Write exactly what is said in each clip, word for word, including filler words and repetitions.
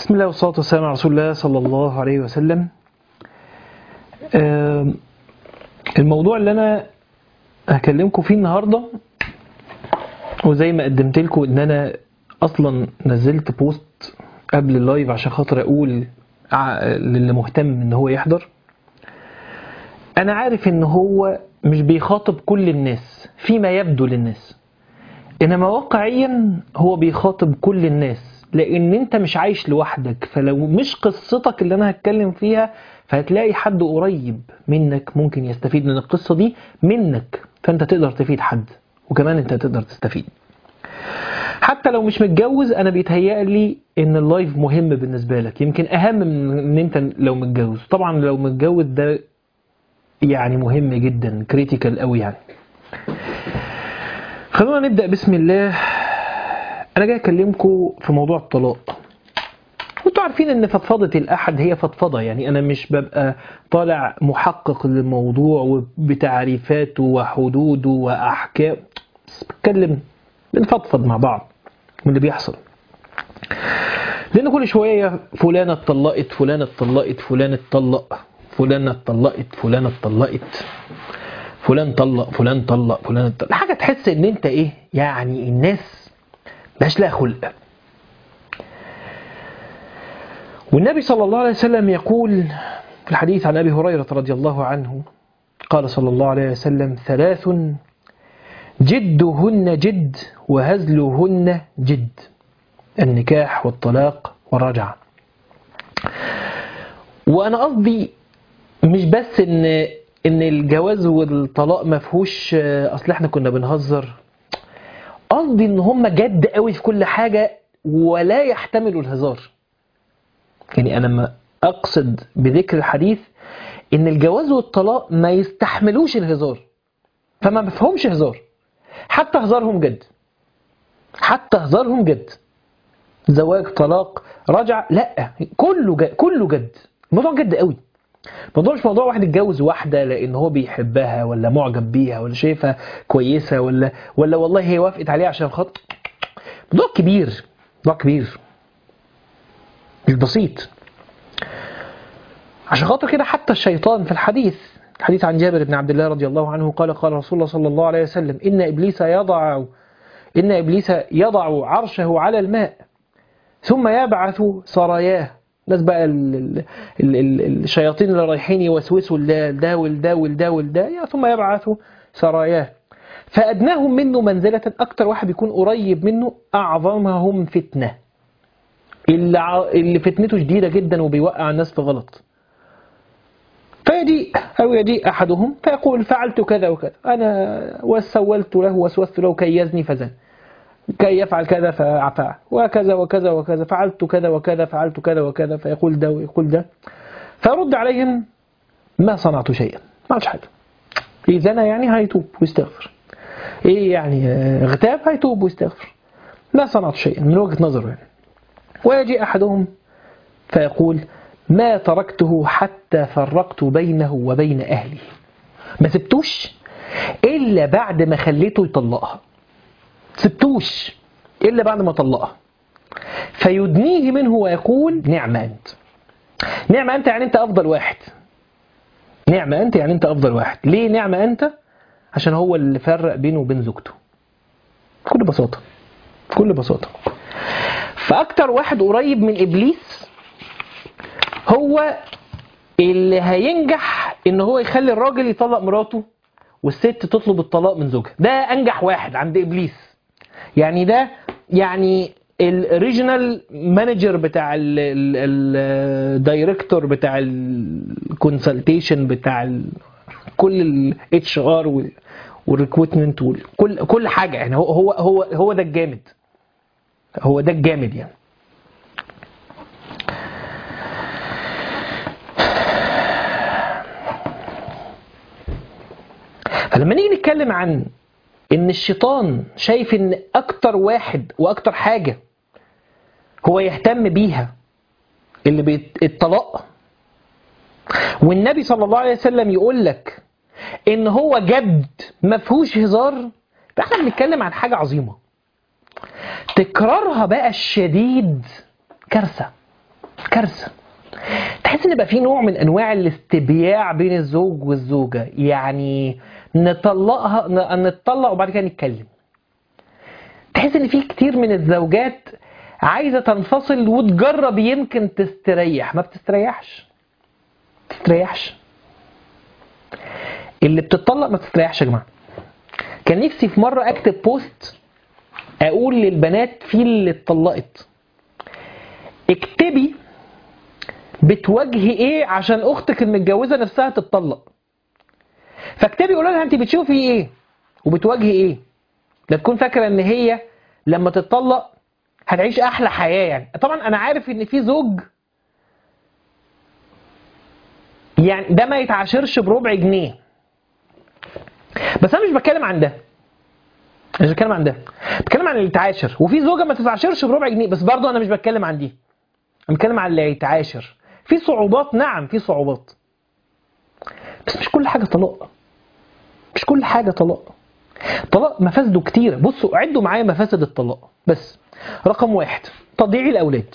بسم الله والصلاة والسلام على رسول الله صلى الله عليه وسلم. الموضوع اللي أنا هكلمكم فيه النهاردة، وزي ما قدمت لكم إن أنا أصلا نزلت بوست قبل اللايف عشان خاطر أقول للي مهتم إن هو يحضر. أنا عارف إن هو مش بيخاطب كل الناس فيما يبدو للناس، إنما واقعيا هو بيخاطب كل الناس، لأن أنت مش عايش لوحدك. فلو مش قصتك اللي أنا هتكلم فيها، فهتلاقي حد قريب منك ممكن يستفيد من القصة دي منك، فأنت تقدر تفيد حد، وكمان أنت تقدر تستفيد. حتى لو مش متجوز، أنا بيتهيألي إن اللايف مهم بالنسبة لك، يمكن أهم من إن أنت لو متجوز. طبعا لو متجوز ده يعني مهم جدا، كريتيكال قوي يعني. خلونا نبدأ بسم الله. أنا جاي أكلمكم في موضوع الطلاق. وانتوا عارفين إن فضفضة الأحد هي فضفضة، يعني أنا مش ببقى طالع محقق للموضوع وبتعريفاته وحدوده وأحكام، بس بتكلم بنفضفض مع بعض من اللي بيحصل. لأن كل شوية فلانة اتطلقت فلانة اتطلقت فلان اتطلق فلانة اتطلقت فلانة اتطلقت فلان طلق فلان طلق فلان طلق، حاجة تحس إن أنت إيه يعني، الناس مش لها خلق. والنبي صلى الله عليه وسلم يقول في الحديث عن أبي هريرة رضي الله عنه، قال صلى الله عليه وسلم: ثلاث جدهن جد وهزلهن جد، النكاح والطلاق والرجعة. وأنا قصدي مش بس إن إن الجواز والطلاق ما فيهوش أصل إحنا كنا بنهزر، قصدي إن هم جد قوي في كل حاجة ولا يحتملوا الهزار. يعني أنا ما أقصد بذكر الحديث إن الجواز والطلاق ما يستحملوش الهزار، فما بفهمش هزار، حتى هزارهم جد، حتى هزارهم جد. زواج، طلاق، رجع، لا، كله جد، كله جد. الموضوع جد قوي. الموضوع مش موضوع واحد يتجوز واحدة لأن هو بيحبها ولا معجب بيها ولا شايفها كويسة ولا ولا والله هي وافقت عليه عشان خاطر. موضوع كبير، موضوع كبير مش بسيط. عشان خاطر كده حتى الشيطان في الحديث الحديث عن جابر بن عبد الله رضي الله عنه قال: قال رسول الله صلى الله عليه وسلم: إن إبليس يضع إن إبليس يضع عرشه على الماء ثم يبعث سراياه. ناس بقى ال ال ال ال الشياطين اللي رايحين يوسوسوا لده والده والده والده، ثم يبعث سراياه فأدناهم منه منزلة، أكتر واحد يكون قريب منه أعظمهم فتنة، اللي, اللي فتنته شديدة جدا وبيوقع الناس في غلط. فيجيء أو يجيء أحدهم فيقول: فعلت كذا وكذا، أنا وسولت له وسوست له كي يزني فزن، كي يفعل كذا فعفع، وكذا وكذا وكذا، فعلت كذا وكذا فعلت كذا وكذا، فيقول ده ويقول ده. فيرد عليهم: ما صنعت شيئا، ما عملتش حاجة. إذا أنا يعني هيتوب ويستغفر، إيه يعني اغتاب، هيتوب ويستغفر، ما صنعت شيئا من وجهة نظره يعني. ويجي أحدهم فيقول: ما تركته حتى فرقت بينه وبين أهلي، ما سبتوش إلا بعد ما خليته يطلقها، سبتوش إلا بعد ما طلقها. فيدنيه منه ويقول: نعم أنت، نعم أنت يعني أنت أفضل واحد، نعم أنت يعني أنت أفضل واحد. ليه نعم أنت؟ عشان هو اللي فرق بينه وبين زوجته، بكل بساطة، بكل بساطة. فأكتر واحد قريب من إبليس هو اللي هينجح إن هو يخلي الراجل يطلق مراته والست تطلب الطلاق من زوجها. ده أنجح واحد عند إبليس، يعني ده يعني الريجنال مانجر بتاع الدايركتور بتاع الكونسلتيشن بتاع كل الاتش ار والريكروتمنت وكل كل حاجه. يعني هو هو هو هو ده الجامد، هو ده الجامد يعني. فلما نيجي نتكلم عن ان الشيطان شايف ان اكتر واحد واكتر حاجة هو يهتم بيها اللي بالطلاق، والنبي صلى الله عليه وسلم يقول لك ان هو جد ما فيهوش هزار، فاحنا بنتكلم عن حاجة عظيمة. تكرارها بقى الشديد كارثة، كارثة. تحس ان بقى في نوع من انواع الاستبياع بين الزوج والزوجة، يعني نطلقها نطلق وبعد كده نتكلم. تحس ان في كتير من الزوجات عايزة تنفصل وتجرب يمكن تستريح، ما بتستريحش تستريحش اللي بتطلق ما تستريحش يا جماعة. كان نفسي في مرة اكتب بوست اقول للبنات في اللي اتطلقت اكتبي بتواجهي ايه عشان اختك المتجوزة نفسها تتطلق، فاكتبي قولوا لها انت بتشوفي ايه وبتواجهي ايه، لا تكون فاكرة ان هي لما تتطلق هتعيش احلى حياة. يعني طبعا انا عارف ان في زوج يعني ده ما يتعاشرش بربع جنيه، بس انا مش بتكلم عن ده، مش بتكلم عن ده، بتكلم عن اللي يتعاشر. وفي زوجة ما تتعاشرش بربع جنيه، بس برضه انا مش بتكلم عن دي، انا بتكلم عن اللي يتعاشر. في صعوبات، نعم في صعوبات، بس مش كل حاجة طلاق، مش كل حاجة طلاق. طلاق مفاسده كتيرة. بصوا عدوا معايا مفاسد الطلاق. بس رقم واحد تضييع الأولاد.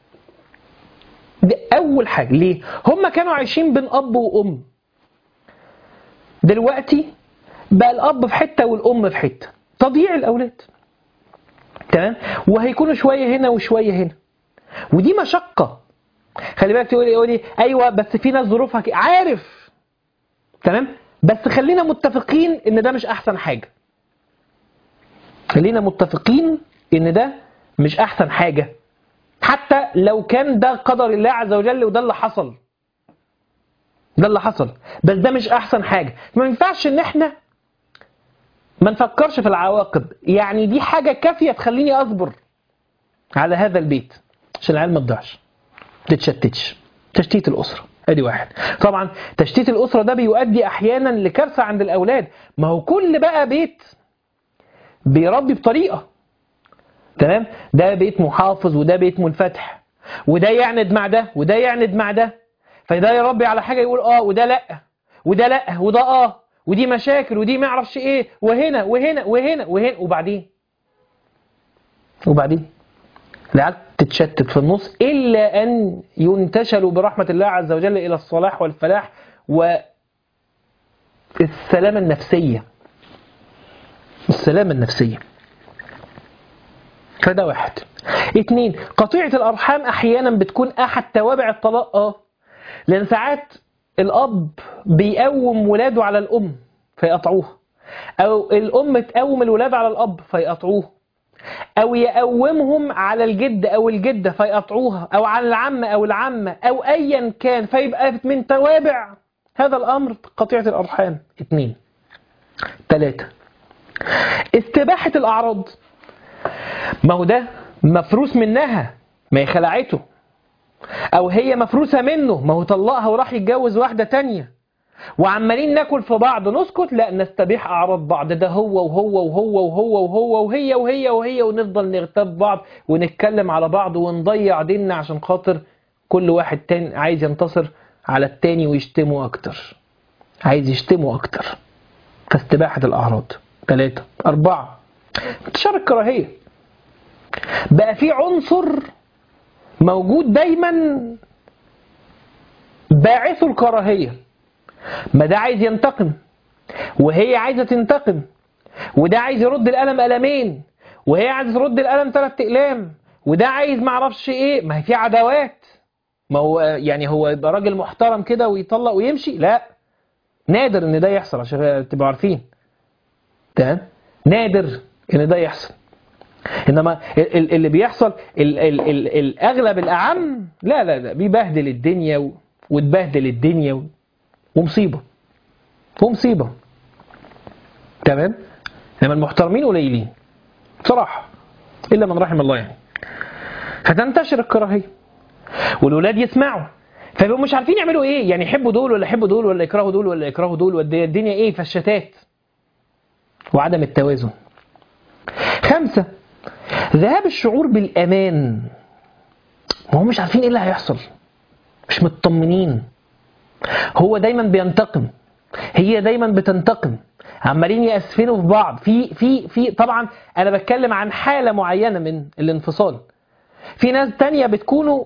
دي أول حاجة. ليه؟ هم كانوا عايشين بين أب وأم، دلوقتي بقى الأب في حتة والأم في حتة، تضييع الأولاد. تمام؟ وهيكونوا شوية هنا وشوية هنا، ودي مشقة. خلي بالك تقولي يقولي أيوة بس في ناس ظروفها كده، عارف. تمام؟ بس خلينا متفقين إن ده مش أحسن حاجة. خلينا متفقين إن ده مش أحسن حاجة، حتى لو كان ده قدر الله عز وجل وده اللي حصل، ده اللي حصل، بس ده مش أحسن حاجة. ما ينفعش إن إحنا ما نفكرش في العواقب. يعني دي حاجة كافية تخليني أصبر على هذا البيت عشان العيال ما تضيعش، ما تتشتتش. تشتيت الأسرة ادي واحد. طبعا تشتيت الأسرة ده بيؤدي أحيانا لكارثة عند الأولاد. ما هو كل بقى بيت بيربي بطريقة، تمام؟ ده بيت محافظ وده بيت منفتح، وده يعند مع ده وده يعند مع ده، فده يربي على حاجة يقول اه وده لا وده لا وده اه، ودي مشاكل ودي ما اعرفش ايه، وهنا وهنا وهنا وهنا، وبعدين وبعدين العيال تتشتت في النص، إلا أن ينتشلوا برحمة الله عز وجل إلى الصلاح والفلاح والسلامة النفسية. السلامة النفسية. فده واحد. اتنين، قطيعة الأرحام أحيانا بتكون أحد توابع الطلاق. اه لأن ساعات الأب بيقوم ولاده على الأم فيقطعوها، أو الأم تقوم الولاد على الأب فيقطعوه، أو يقومهم على الجد أو الجدة فيقطعوها، أو على العم أو العمة أو أيا كان، فيبقى من توابع هذا الأمر قطيعة الأرحام. اتنين. تلاتة، استباحة الأعراض. ما هو ده مفروس منها، ما هي خلعته، أو هي مفروسة منه، ما هو طلقها وراح يتجوز واحدة تانية، وعمالين ناكل في بعض نسكت، لا نستبيح أعراض بعض، ده هو وهو وهو وهو وهو وهي وهي وهي، ونفضل نغتاب بعض ونتكلم على بعض ونضيع ديننا عشان خاطر كل واحد تاني عايز ينتصر على التاني ويشتمه أكتر، عايز يشتمه أكتر. فاستباحة الأعراض. ثلاثة. أربعة، انتشار الكراهية. بقى في عنصر موجود دايما باعث الكراهية، ما ده عايز ينتقم وهي عايزة تنتقم، وده عايز يرد القلم قلمين وهي عايزة ترد القلم ثلاث اقلام، وده عايز معرفش ايه. ما هي في عداوات. ما هو يعني هو يبقى راجل محترم كده ويطلق ويمشي؟ لا، نادر ان ده يحصل عشان تبقوا عارفين. تمام؟ نادر ان ده يحصل. انما اللي بيحصل ال ال ال الاغلب الاعم لا لا لا بيبهدل الدنيا وتبهدل الدنيا ومصيبه ومصيبه. تمام؟ انما المحترمين قليلين بصراحه، الا من رحم الله يعني. فتنتشر الكراهيه والولاد يسمعوا فيبقوا مش عارفين يعملوا ايه، يعني يحبوا دول ولا يحبوا دول ولا يكرهوا دول ولا يكرهوا دول، والدنيا ايه؟ فالشتات وعدم التوازن. خمسة، ذهاب الشعور بالأمان. ما هم مش عارفين ايه اللي هيحصل، مش مطمنين. هو دايما بينتقم، هي دايما بتنتقم، عمالين يأسفنوا في بعض. في في في طبعا انا بتكلم عن حالة معينة من الانفصال. في ناس تانية بتكونوا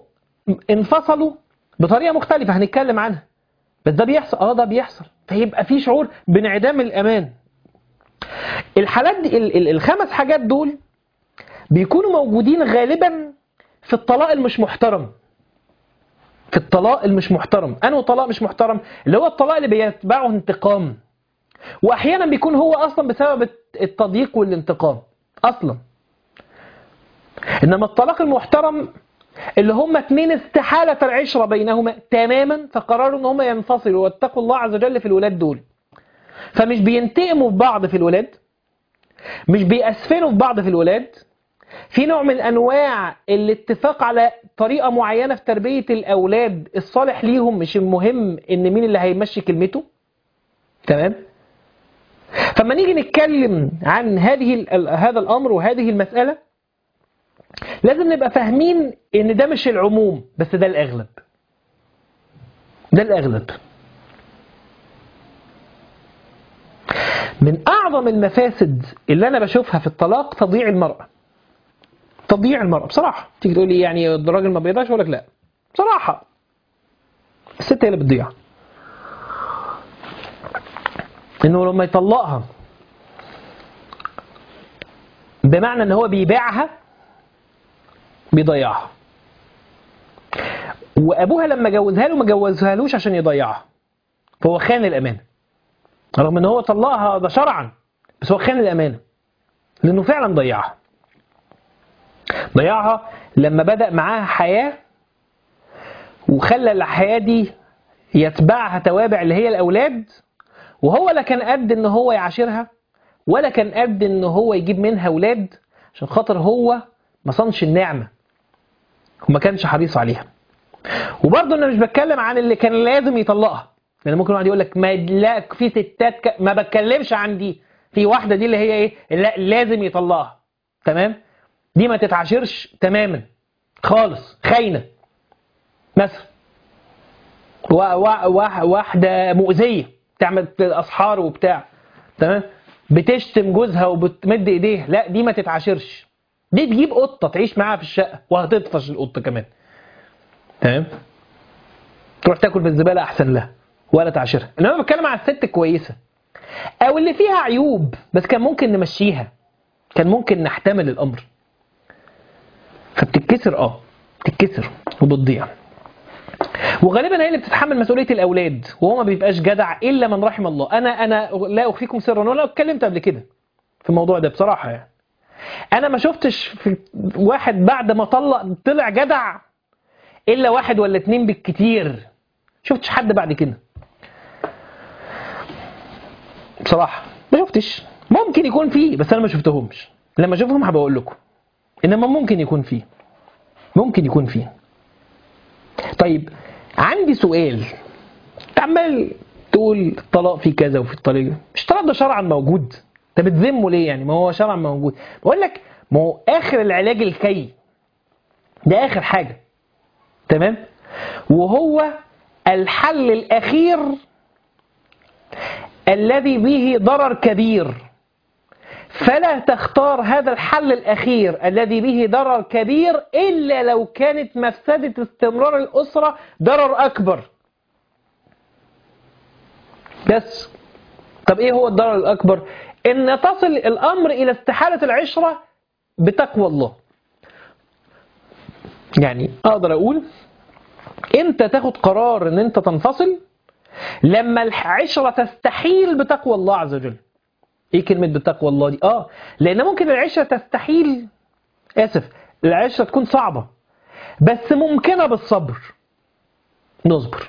انفصلوا بطريقة مختلفة هنتكلم عنها، بس ده بيحصل، اه ده بيحصل، فيبقى في شعور بانعدام الأمان. الحالات دي ال- ال- الخمس حاجات دول بيكونوا موجودين غالبا في الطلاق المش محترم. في الطلاق المش محترم، أنه طلاق مش محترم اللي هو الطلاق اللي بيتبعه انتقام، وأحيانا بيكون هو أصلا بسبب التضييق والانتقام أصلا. إنما الطلاق المحترم اللي هم اتنين استحالة العشرة بينهما تماما، فقرروا ان هم ينفصلوا واتقوا الله عز وجل في الولاد دول، فمش بينتقموا في بعض في الولاد، مش بيأسفنوا في بعض في الولاد، في نوع من انواع الاتفاق على طريقة معينة في تربية الاولاد الصالح ليهم، مش المهم ان مين اللي هيمشي كلمته. تمام. فما نيجي نتكلم عن هذه هذا الامر وهذه المسألة، لازم نبقى فاهمين ان ده مش العموم، بس ده الاغلب. ده الاغلب. من اعظم المفاسد اللي انا بشوفها في الطلاق تضييع المرأة. تضييع المرأة بصراحة. تيجي تقول لي يعني الراجل ما بيضيعش، اقول لك لا بصراحة الست هي اللي بتضيع. انه لما يطلقها بمعنى ان هو بيبيعها بيضيعها، وابوها لما جوزها له ما جوزها لوش عشان يضيعها، فهو خان الامانه رغم ان هو طلقها ده شرعا، بس هو خان الامانه لانه فعلا ضيعها. ضيعها لما بدأ معاها حياه وخلى الحياه دي يتبعها توابع اللي هي الاولاد، وهو لا كان قد ان هو يعاشرها ولا كان قد ان هو يجيب منها اولاد، عشان خاطر هو ما صنش النعمه وما كانش حريص عليها. وبرضه انا مش بتكلم عن اللي كان لازم يطلقها، لان ممكن واحد يقول لك ما لا في ستات ك... ما بتكلمش عن دي، في واحده دي اللي هي ايه لا لازم يطلقها. تمام. دي ما تتعاشرش تماما خالص، خاينه مثلا، و... و... واحده مؤذيه تعمل اسحار وبتاع، تمام، بتشتم جوزها وبتمد ايديه، لا دي ما تتعاشرش. دي تجيب قطه تعيش معاها في الشقه وهتطفش القطه كمان. تمام. تروح تاكل في الزباله احسن لها ولا تعاشرها. انما بتكلم على الست الكويسه او اللي فيها عيوب بس كان ممكن نمشيها، كان ممكن نحتمل الامر، فبتتكسر اه بتتكسر وبتضيع. وغالبا هي اللي بتتحمل مسؤوليه الاولاد، وهو ما بيبقاش جدع الا من رحم الله. انا انا لا اخفيكم سرا، ولا اتكلمت قبل كده في الموضوع ده بصراحه، يعني انا ما شفتش في واحد بعد ما طلق طلع جدع الا واحد ولا اتنين بالكتير، شفتش حد بعد كده بصراحه، ما شفتش. ممكن يكون فيه بس انا ما شفتهمش، لما اشوفهم هبقى اقول لكم، انما ممكن يكون فيه، ممكن يكون فيه. طيب عندي سؤال، عمال تقول الطلاق في كذا وفي الطلاق، مش الطلاق ده شرعا موجود؟ انت بتذمه ليه يعني؟ ما هو شرعا موجود. بقول لك ما هو اخر العلاج الكي ده اخر حاجه. تمام. وهو الحل الاخير الذي به ضرر كبير، فلا تختار هذا الحل الأخير الذي به ضرر كبير إلا لو كانت مفسدة استمرار الأسرة ضرر أكبر. بس طب إيه هو الضرر الأكبر؟ إن تصل الأمر إلى استحالة العشرة بتقوى الله. يعني أقدر أقول أنت تاخد قرار إن أنت تنفصل لما العشرة تستحيل بتقوى الله عز وجل. ايه كلمة بتقوى الله دي؟ اه لان ممكن العشرة تستحيل، اسف العشرة تكون صعبة بس ممكنة بالصبر. نصبر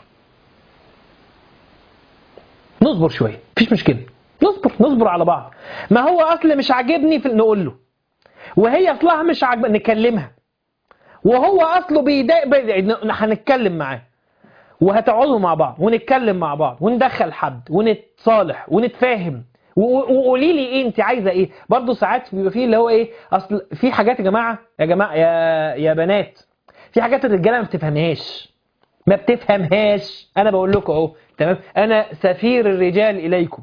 نصبر شوية، مفيش مشكلة، نصبر نصبر على بعض. ما هو اصل مش عاجبني في نقول له، وهي اصلها مش عاجبني نكلمها، وهو اصله بيضايق هنتكلم معاه، وهتقعدوا مع بعض ونتكلم مع بعض وندخل حد ونتصالح ونتفاهم، وقولي لي ايه انت عايزه ايه. برضه ساعات بيبقى فيه اللي هو ايه، اصل في حاجات يا جماعه يا جماعه يا يا بنات، في حاجات الرجاله ما بتفهمهاش ما بتفهمهاش انا بقول لكم اهو. تمام. انا سفير الرجال اليكم.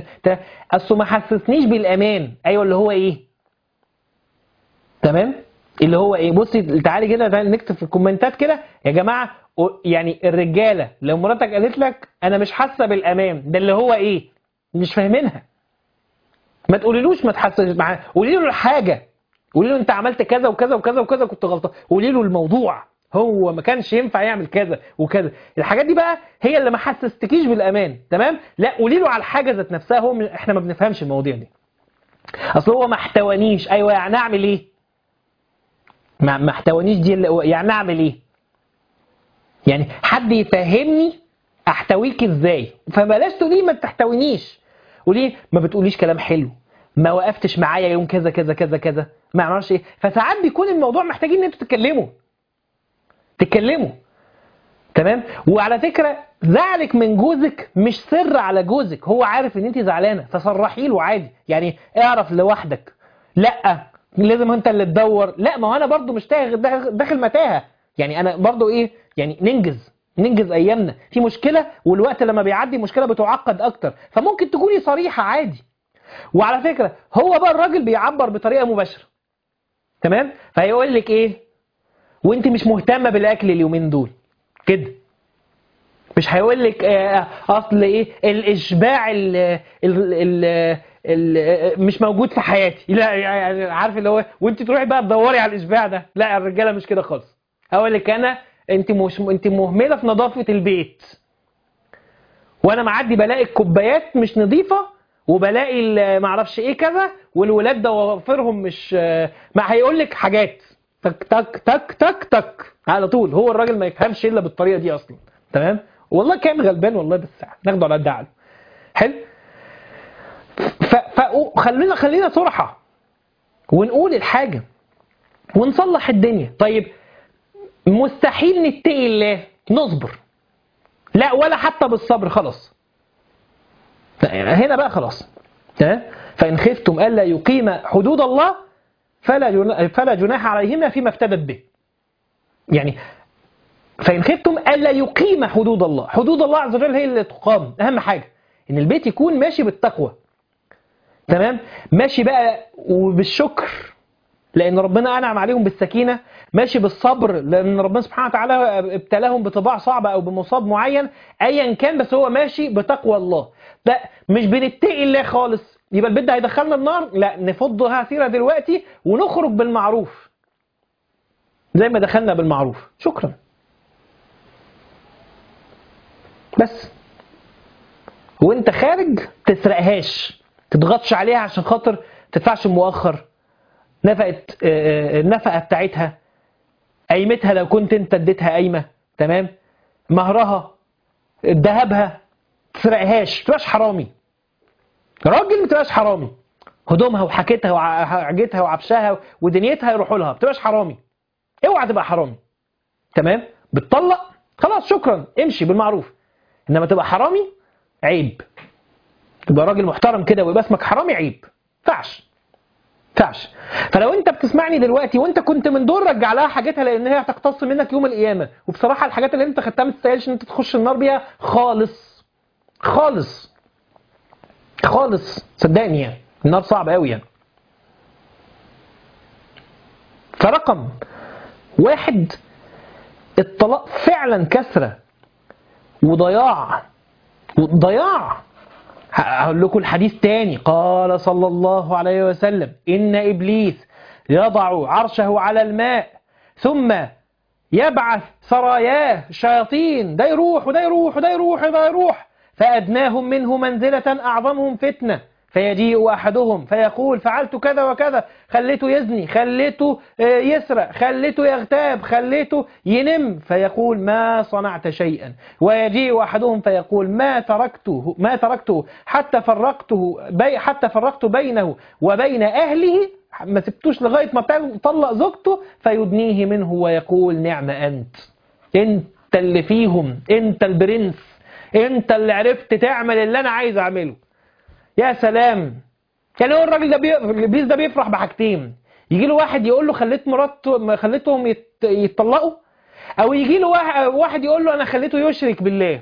اصله ما حسسنيش بالامان. ايوه اللي هو ايه. تمام. اللي هو ايه؟ بصي تعالي كده تعالي نكتب في الكومنتات كده يا جماعه، يعني الرجاله لو مراتك قالت لك انا مش حاسه بالامان، ده اللي هو ايه؟ مش فاهمينها. ما تقوليلوش ما تحسش معاه، قولي له الحاجه، قولي له انت عملت كذا وكذا وكذا وكذا كنت غلطان، قولي له الموضوع هو ما كانش ينفع يعمل كذا وكذا. الحاجات دي بقى هي اللي ما حسستكيش بالامان، تمام؟ لا قولي له على الحاجه ذات نفسها. هو احنا ما بنفهمش المواضيع دي، اصل هو ما احتوانيش. ايوه يعني اعمل ايه؟ ما ما احتوانيش دي اللي يعني اعمل ايه؟ يعني حد يفهمني احتويك ازاي. فبلاش تقولي ما تحتوينيش، قولي ما بتقوليش كلام حلو، ما وقفتش معايا يوم كذا كذا كذا كذا، ما اعرفش ايه. فساعات بيكون الموضوع محتاجين ان انتوا تتكلموا تتكلموا تمام. وعلى فكره زعلك من جوزك مش سر على جوزك، هو عارف ان انت زعلانه فصرحي له عادي. يعني اعرف لوحدك، لا لازم انت اللي تدور. لا ما هو انا برضو مش داخل متاهه، يعني انا برضو ايه يعني ننجز ننجز ايامنا في مشكله، والوقت لما بيعدي مشكله بتعقد اكتر، فممكن تكوني صريحه عادي. وعلى فكره هو بقى الراجل بيعبر بطريقه مباشره، تمام؟ فهيقول لك ايه؟ وانت مش مهتمه بالاكل اليومين دول كده. مش هيقول لك آه اصل ايه الاشباع ال ال ال ال مش موجود في حياتي، لا يعني عارف اللي هو، وانت تروحي بقى تدوري على الاشباع ده. لا الرجاله مش كده خالص. هقول لك انا انت مش انت مهمله في نظافه البيت، وانا معدي بلاقي الكوبايات مش نظيفه وبلاقي ما اعرفش ايه كذا، والولاد ضوافرهم مش ما. هيقول لك حاجات تك تك تك تك تك على طول. هو الراجل ما يفهمش الا بالطريقه دي اصلا، تمام؟ والله كان غلبان والله، بس ناخده على قد عقله. حلو. فخلينا خلينا صراحه ونقول الحاجه ونصلح الدنيا. طيب مستحيل نتقي الله نصبر، لا ولا حتى بالصبر خلاص هنا بقى خلاص. فإن خفتم ألا يقيم حدود الله فلا فلا جناح عليهما فيما افتدت به. يعني فإن خفتم ألا يقيم حدود الله، حدود الله عز وجل هي اللي تقام. أهم حاجة إن البيت يكون ماشي بالتقوى، تمام؟ ماشي بقى وبالشكر لأن ربنا أنعم عليهم بالسكينة، ماشي بالصبر لأن ربنا سبحانه وتعالى ابتلاهم بطباع صعبة أو بمصاب معين أيا كان، بس هو ماشي بتقوى الله. ده مش بنتقي الله خالص يبقى البيت ده هيدخلنا النار، لا نفضها سيرة دلوقتي ونخرج بالمعروف زي ما دخلنا بالمعروف. شكرا بس. وانت خارج تسرقهاش، تضغطش عليها عشان خاطر تدفعش مؤخر نفقة النفقة بتاعتها، قيمتها لو كنت انت اديتها قايمة، تمام؟ مهرها، ذهبها، تسرقهاش. تبقاش حرامي راجل، ما تبقاش حرامي. هدومها وحاجتها وعجتها وعفشها ودنيتها يروحوا لها، ما تبقاش حرامي. اوعى تبقى حرامي، تمام؟ بتطلق خلاص شكرا امشي بالمعروف. انما تبقى حرامي عيب، تبقى راجل محترم كده ويبقى اسمك حرامي عيب. فعش فعش. فلو انت بتسمعني دلوقتي وانت كنت من دول رجع لها حاجتها لان هي هتقتص منك يوم القيامه. وبصراحه الحاجات اللي انت خدتها ما تستاهلش ان انت تخش النار بيها خالص خالص خالص، صدقني يعني النار صعب قوي يعني. فرقم واحد، الطلاق فعلا كثره وضياع وضياع. هقول لكم الحديث تاني. قال صلى الله عليه وسلم إن إبليس يضع عرشه على الماء ثم يبعث سراياه الشياطين، ده يروح وده يروح وده يروح وده يروح، فأدناهم منه منزلة أعظمهم فتنة، فيجيء أحدهم فيقول فعلت كذا وكذا، خليته يزني، خليته يسرق، خليته يغتاب، خليته ينم، فيقول ما صنعت شيئا. ويجيء أحدهم فيقول ما تركته ما تركته حتى فرقته بي حتى فرقت بينه وبين أهله، ما سبتوش لغاية ما طلق زوجته، فيدنيه منه ويقول نعم أنت، أنت اللي فيهم، أنت البرنس، أنت اللي عرفت تعمل اللي أنا عايز أعمله. يا سلام. يعني هو الراجل ده بي... الابليس ده بيفرح بحاجتين، يجي له واحد يقول له خليت مراته خليتهم يت... يتطلقوا، او يجي له واحد... واحد يقول له انا خليته يشرك بالله.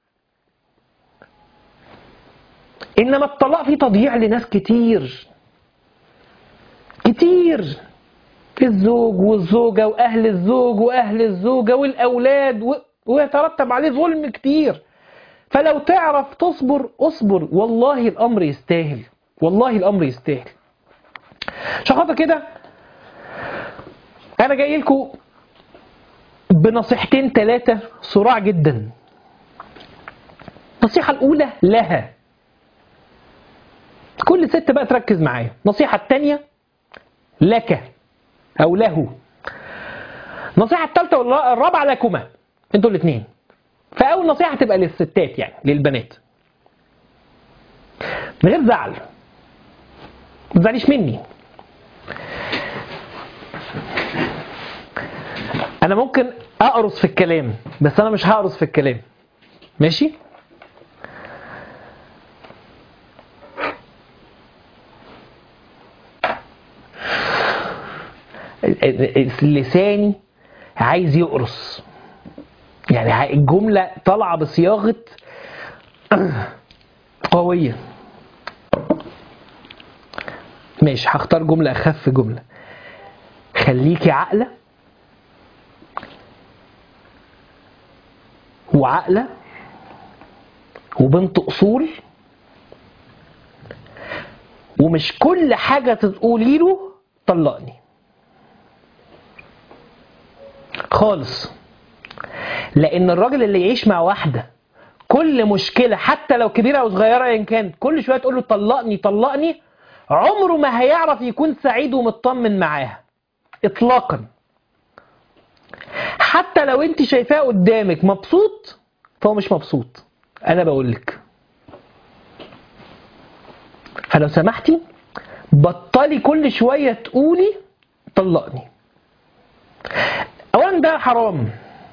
انما الطلاق فيه تضييع لناس كتير كتير الزوج والزوجة وأهل الزوج وأهل الزوجة والأولاد و... ويترتب عليه ظلم كتير. فلو تعرف تصبر اصبر، والله الأمر يستاهل، والله الأمر يستاهل. عشان خاطر كده أنا جاي لكم بنصيحتين ثلاثة صراع جدا. النصيحة الأولى لها، كل ست بقى تركز معايا. النصيحة الثانية لك أو له. النصيحة الثالثة والرابعة لكما انتوا الاثنين. فأول نصيحة تبقى للستات، يعني للبنات، من غير زعل، ما تزعليش مني. أنا ممكن أقرص في الكلام، بس أنا مش هقرص في الكلام، ماشي؟ لساني عايز يقرص، يعني الجملة طالعة بصياغة قوية. ماشي، هختار جملة أخف جملة. خليكي عاقلة وعاقلة وبنت أصول، ومش كل حاجة تقولي له طلقني خالص. لأن الراجل اللي يعيش مع واحدة كل مشكلة حتى لو كبيرة أو صغيرة إن كانت كل شوية تقول له طلقني طلقني، عمره ما هيعرف يكون سعيد ومطمن معاها إطلاقا. حتى لو أنت شايفاه قدامك مبسوط فهو مش مبسوط، أنا بقولك. فلو سمحتي بطلي كل شوية تقولي طلقني. أولا ده حرام،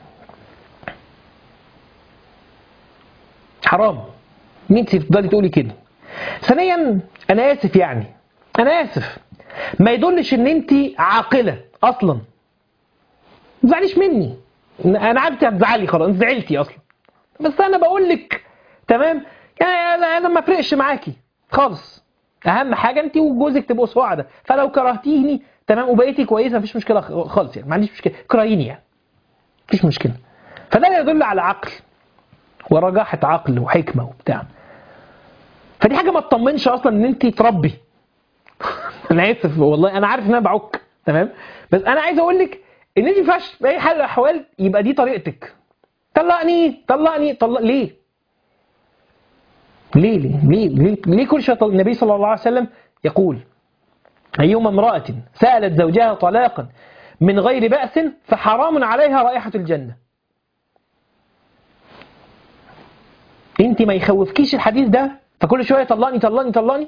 حرام مين انت تفضلي تقولي كده. ثانيا انا اسف، يعني انا اسف، ما يدلش ان انت عاقله اصلا. ما تزعليش مني، انا عارف هتزعلي، خلاص انت زعلتي اصلا، بس انا بقول لك تمام، يعني انا ما فرقش معاكي خالص. اهم حاجه انت وجوزك تبقوا سعداء. فلو كرهتيني تمام وبقيتي كويسه مفيش مشكله خالص، يعني ما عنديش مشكله، كرهيني يعني مفيش مشكله. فده يدل على عقل ورجاحة عقل وحكمة وبتاع. فدي حاجة ما تطمنش أصلا إن أنت تربي. أنا آسف والله، أنا عارف إن أنا بعك تمام، بس أنا عايز أقول لك إن أنت ما ينفعش بأي حال من الأحوال يبقى دي طريقتك. طلقني طلقني طلق ليه؟ ليه ليه ليه ليه, ليه كل شيء؟ النبي صلى الله عليه وسلم يقول: أيما امرأة سألت زوجها طلاقا من غير بأس فحرام عليها رائحة الجنة. انت ما يخوفكيش الحديث ده؟ فكل شويه طلقني طلقني طلقني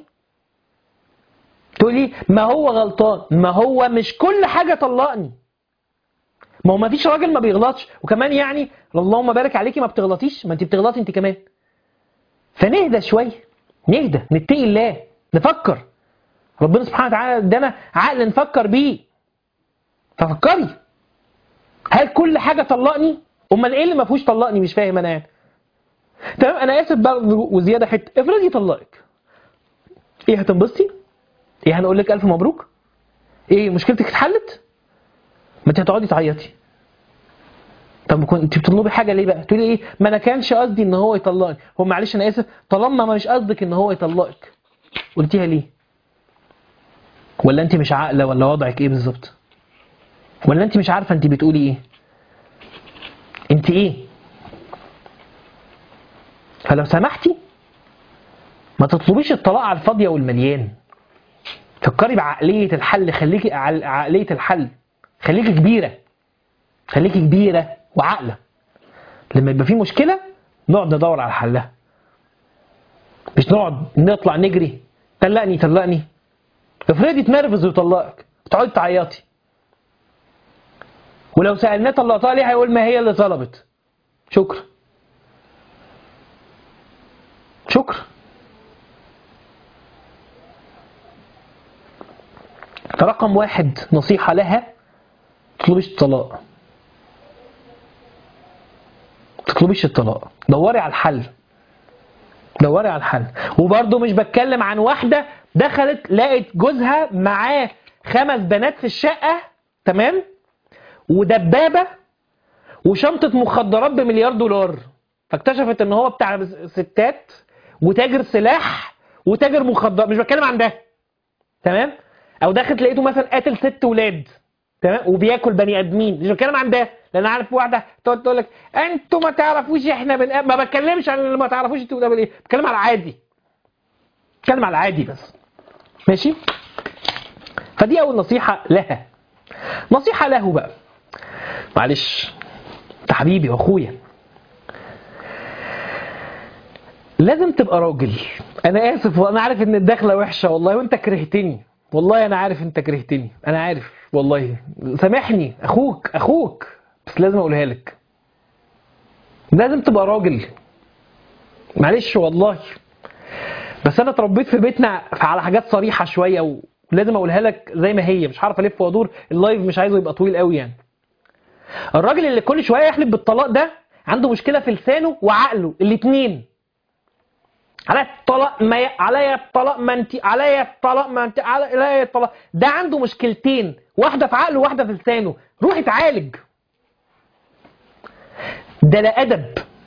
تقولي ما هو غلطان. ما هو مش كل حاجه طلقني، ما هو ما فيش راجل ما بيغلطش، وكمان يعني اللهم بارك عليكي ما بتغلطيش، ما انت بتغلطي انت كمان. فنهدى شويه، نهدى، نتقي الله، نفكر. ربنا سبحانه وتعالى ادانا عقل نفكر بيه. ففكري، هل كل حاجه طلقني؟ امال ايه اللي ما فيهوش طلقني؟ مش فاهم انا يعني. تمام، انا اسف برضه وزياده حته. افرضي طلقك، ايه هتنبسطي؟ ايه هنقول لك الف مبروك؟ ايه مشكلتك اتحلت؟ ما انت هتقعدي تعيطي. طب كنت انت بتطلبي حاجه ليه بقى؟ تقولي ايه؟ ما انا كانش قصدي ان هو يطلقني. هو معلش انا اسف، طالما ما مش قصدك ان هو يطلقك قلتيها ليه؟ ولا انت مش عاقله؟ ولا وضعك ايه بالظبط؟ ولا انت مش عارفه انت بتقولي ايه؟ انت ايه؟ فلو سمحتي ما تطلبيش الطلاق على الفاضيه والمليان. فكري بعقليه الحل، خليكي عقليه الحل، خليكي كبيره، خليكي كبيره وعاقله. لما يبقى في مشكله نقعد ندور على حلها، مش نقعد نطلع نجري طلقني طلقني. افرضي تنرفز ويطلقك تقعدي تعيطي، ولو سالناه طلقتها ليه هيقول ما هي اللي طلبت. شكرا شكرا. فرقم واحد نصيحة لها: تطلبيش الطلاق، تطلبيش الطلاق، دوري على الحل، دوري على الحل. وبرضه مش بتكلم عن واحدة دخلت لقت جوزها معاه خمس بنات في الشقة تمام، ودبابه وشنطه مخدرات بمليار دولار، فاكتشفت ان هو بتاع ستات وتاجر سلاح وتاجر مخدرات، مش بتكلم عن ده تمام، او داخل لقيته مثلا قاتل ست ولاد تمام وبياكل بني ادمين، مش بتكلم عن ده، لان عارف واحده تقعد تقول لك انتوا ما تعرفوش احنا بن... ما بتكلمش عن اللي ما تعرفوش انتوا بتعملوا ايه، بتكلم على العادي، بتكلم على العادي بس ماشي. فدي اول نصيحه لها. نصيحه له بقى، معلش انت حبيبي واخويا، لازم تبقى راجل. انا اسف وانا عارف ان الدخله وحشه والله وانت كرهتني، والله انا عارف انت كرهتني، انا عارف والله، سامحني، اخوك اخوك بس لازم اقولها لك، لازم تبقى راجل، معلش والله، بس انا اتربيت في بيتنا على حاجات صريحه شويه ولازم اقولها لك زي ما هي، مش عارف الف وادور، اللايف مش عايزه يبقى طويل قوي يعني. الراجل اللي كل شويه يحلف بالطلاق ده عنده مشكله في لسانه وعقله الاثنين. عليا الطلاق ما ي... عليا الطلاق ما انت عليا الطلاق ما انت عليا الطلاق، ده عنده مشكلتين، واحده في عقله وواحده في لسانه، روح اتعالج. ده لا ادب،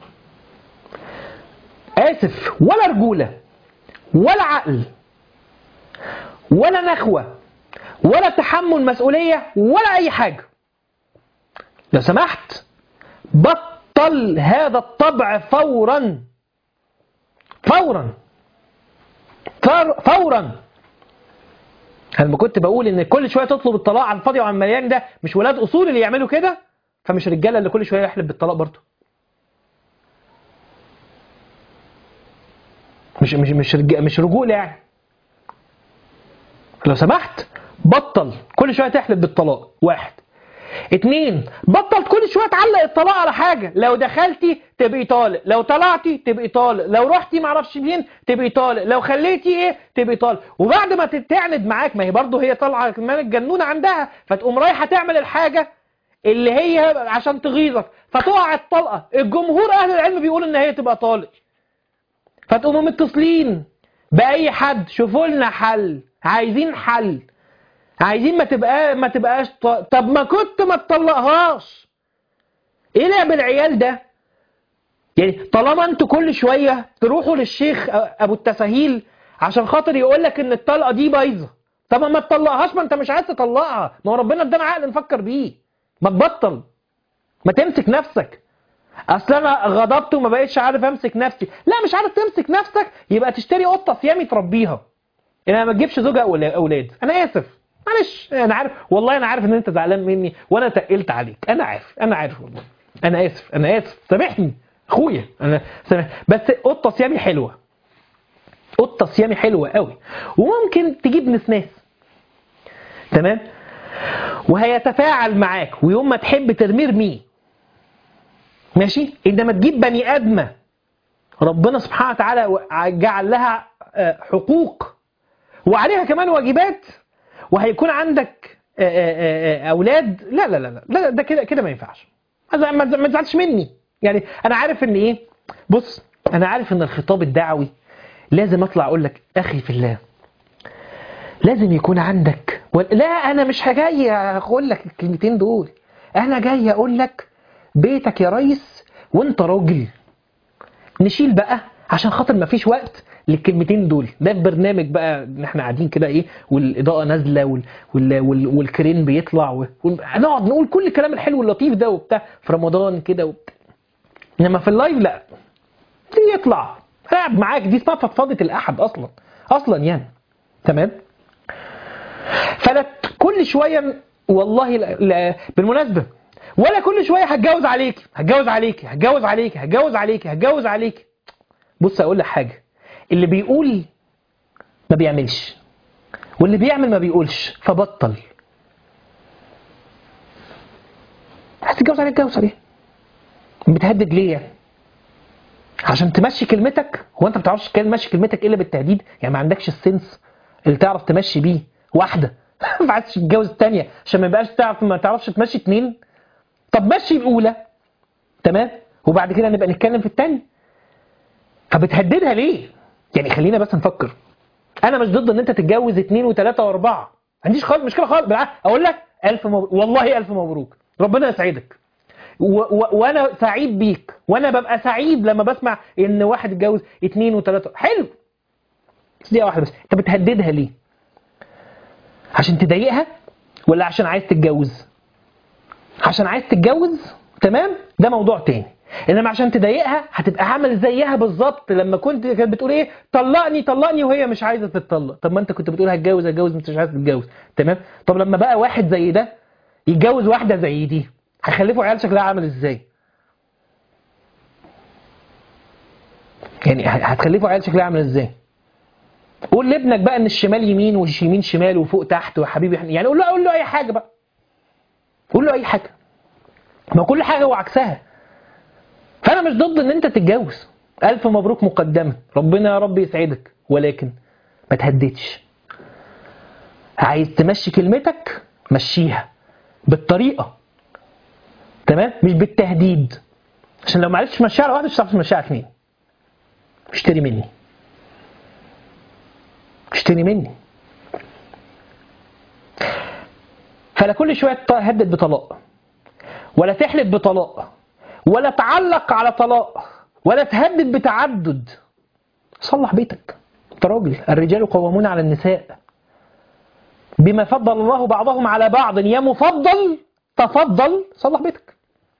اسف، ولا رجوله ولا عقل ولا نخوه ولا تحمل مسؤوليه ولا اي حاجه. لو سمحت بطل هذا الطبع فورا فورا فورا. انا لما كنت بقول ان كل شويه تطلب الطلاق على الفاضي وعلى المليان، ده مش ولاد اصول اللي يعملوا كده، فمش رجاله اللي كل شويه يحلف بالطلاق برضه، مش مش مش رجال مش رجوله يعني. لو سمحت بطل كل شويه تحلف بالطلاق، واحد. اتنين، بطل كل شويه تعلق الطلاق على حاجه، لو دخلتي تبقي طالق، لو طلعتي تبقي طالق، لو رحتي معرفش مين تبقي طالق، لو خليتي ايه تبقي طالق، وبعد ما تتعند معاك، ما هي برضه هي طالعه كمان الجنونه عندها، فتقوم رايحه تعمل الحاجه اللي هي عشان تغيظك، فتقع الطلقه، الجمهور اهل العلم بيقول ان هي تبقى طالق، فتقوموا متصلين باي حد شوفوا لنا حل، عايزين حل، عايزين ما تبقى ما تبقاش ط... طب ما كنت ما تطلقهاش. ايه لعب العيال ده؟ يعني طالما انتوا كل شويه تروحوا للشيخ ابو التساهيل عشان خاطر يقول لك ان الطلقه دي بايظه، طب ما تطلقهاش، ما انت مش عايز تطلقها، ما هو ربنا ادانا عقل نفكر بيه، ما تبطل، ما تمسك نفسك. اصل انا غضبت وما بقتش عارف امسك نفسي، لا مش عارف تمسك نفسك يبقى تشتري قطه صيامي تربيها، انما ما تجيبش زوجه او اولاد. انا اسف معلش، انا عارف والله، انا عارف ان انت زعلان مني وانا تقلت عليك، انا عارف انا عارف والله، انا اسف انا اسف سامحني اخويا، انا سامح، بس قطه صيامي حلوه، قطه صيامي حلوه قوي، وممكن تجيب نسناس تمام، وهيتفاعل معاك، ويوم ما تحب ترميه ارميه ماشي، انما تجيب بني ادمه ربنا سبحانه وتعالى جعل لها حقوق وعليها كمان واجبات، وهيكون عندك اولاد، لا لا لا لا ده كده كده ما ينفعش، ما تزعلش مني يعني. انا عارف ان ايه، بص انا عارف ان الخطاب الدعوي لازم اطلع اقول لك اخي في الله لازم يكون عندك و... لا انا مش جاي اقول لك الكلمتين دول، انا جاي اقول لك بيتك يا ريس وانت راجل، نشيل بقى عشان خاطر ما فيش وقت للكلمتين دول، ده في برنامج بقى ان احنا قاعدين كده ايه والاضاءه نازله وال... وال... وال... والكرين بيطلع و... ونقعد نقول كل الكلام الحلو اللطيف ده وبتاع في رمضان كده وبتاع. انما في اللايف لا، دي يطلع قاعد معاك، دي اسمها فضفضه الاحد اصلا اصلا يعني تمام. فلا كل شويه والله لا... لا... بالمناسبه ولا كل شويه هتجوز عليك هتجوز عليك هتجوز عليك هتجوز عليك هتجوز عليك. بص اقول لك حاجه، اللي بيقول ما بيعملش واللي بيعمل ما بيقولش، فبطل. عايز تتجوز عليك اتجوز عليه، بتهدد ليه يعني؟ عشان تمشي كلمتك؟ هو انت ما بتعرفش تمشي كلمتك الا بالتهديد؟ يعني ما عندكش السنس اللي تعرف تمشي بيه واحده ما عايزش تتجوز الثانيه عشان ما يبقاش تعرف ما تعرفش تمشي اثنين؟ طب مشي الاولى تمام وبعد كده نبقى نتكلم في الثانيه. فبتهددها ليه؟ يعني خلينا بس نفكر. انا مش ضد ان انت تتجوز اثنين وثلاثه واربعه، ما عنديش خالص مشكله خالص، بالعكس اقول لك الف مبروك والله، الف مبروك، ربنا يسعدك، و... و... وانا سعيد بيك، وانا ببقى سعيد لما بسمع ان واحد اتجوز اتنين وتلاته. حلو، بس دي واحده بس. انت بتهددها ليه؟ عشان تضايقها ولا عشان عايز تتجوز؟ عشان عايز تتجوز تمام، ده موضوع تاني. انما عشان تضايقها هتبقى عامل زيها بالظبط لما كنت كانت بتقول ايه، طلقني طلقني وهي مش عايزه تتطلق. طب ما انت كنت بتقول هتجوز هتجوز انت مش عايز تتجوز، تمام. طب لما بقى واحد زي ده يتجوز واحده زي دي، هيخلفوا عيال شكلها عامل ازاي؟ يعني هتخلفوا عيال شكلها عامل ازاي؟ قول لابنك بقى ان الشمال يمين واليمين شمال وفوق تحت وحبيبي، يعني قول له قول له اي حاجه بقى، قول له اي حاجه، ما كل حاجه وعكسها. فانا مش ضد ان انت تتجوز، الف مبروك مقدما، ربنا يا رب يسعدك، ولكن ما تهددش. عايز تمشي كلمتك مشيها بالطريقه، تمام، مش بالتهديد. عشان لو ما عرفتش تمشيها على واحده مش هتعرف تمشيها على اثنين. اشتري مني، اشتري مني. فلا كل شويه تهدد بطلاق، ولا تحلف بطلاق، ولا تعلق على طلاق، ولا تهدد بتعدد. صلح بيتك، انت راجل. الرجال قوامون على النساء بما فضل الله بعضهم على بعض. يا مفضل تفضل، صلح بيتك.